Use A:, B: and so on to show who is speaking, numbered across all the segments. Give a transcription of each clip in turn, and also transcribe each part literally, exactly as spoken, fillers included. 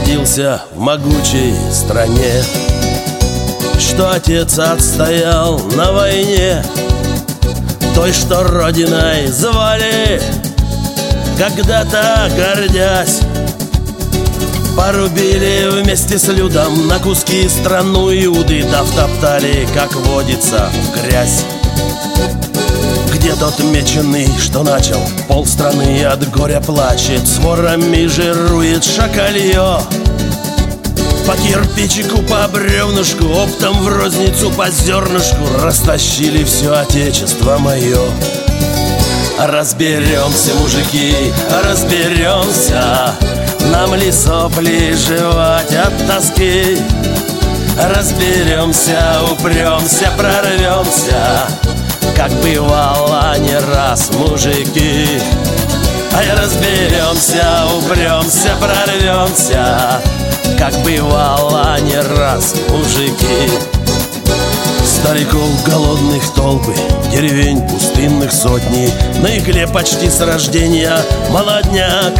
A: родился в могучей стране, что отец отстоял на войне, той, что родиной звали, когда-то гордясь. Порубили вместе с людом на куски страну Иуды, да втоптали, как водится, в грязь. Где тот меченый, что начал полстраны от горя плачет, с ворами жирует шакалье. По кирпичику, по бревнышку, оптом в розницу, по зернышку растащили все отечество мое. Разберемся, мужики, разберемся, нам ли сопли жевать от тоски? Разберемся, упремся, прорвемся, как бывало не раз, мужики. Ай, разберемся, упремся, прорвемся, как бывало не раз, мужики. Стариков голодных толпы, деревень пустынных сотни, на игле почти с рождения молодняк.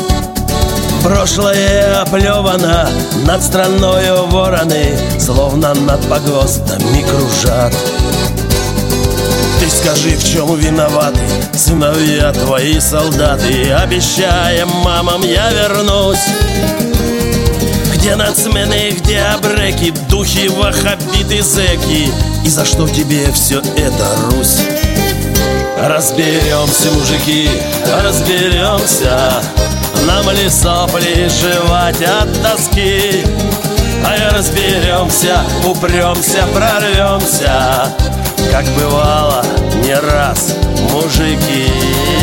A: Прошлое оплевано, над страною вороны, словно над погостами кружат. Ты скажи, в чем виноваты сыновья твои солдаты, обещая мамам, я вернусь. Где нацмены, где абреки, духи, ваххабиты, зэки, и за что тебе все это, Русь? Разберемся, мужики, разберемся, нам ли сопли жевать от тоски? Ай, разберемся, упремся, прорвемся, как бывало не раз, мужики.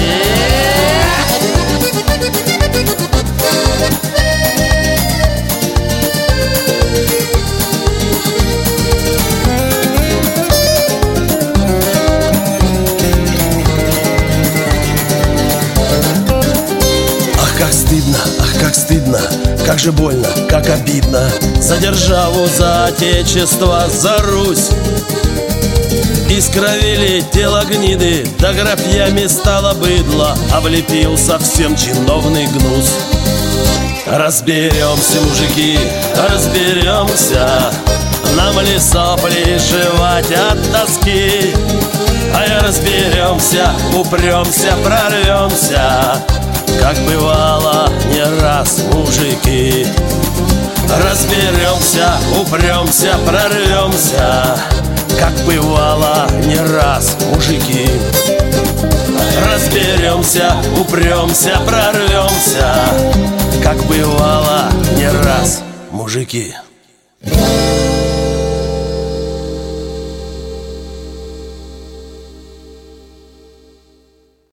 A: Как стыдно, ах, как стыдно, как же больно, как обидно за державу, за отечество, за Русь. Искровили тело гниды, да графьями стало быдло, облепил совсем чиновный гнус. Разберемся, мужики, разберемся, нам ли сопли жевать от тоски? Ай, разберемся, упремся, прорвемся, как бывало не раз, мужики. Разберемся, упремся, прорвемся, как бывало не раз, мужики. Разберемся, упремся, прорвемся, как бывало не раз, мужики.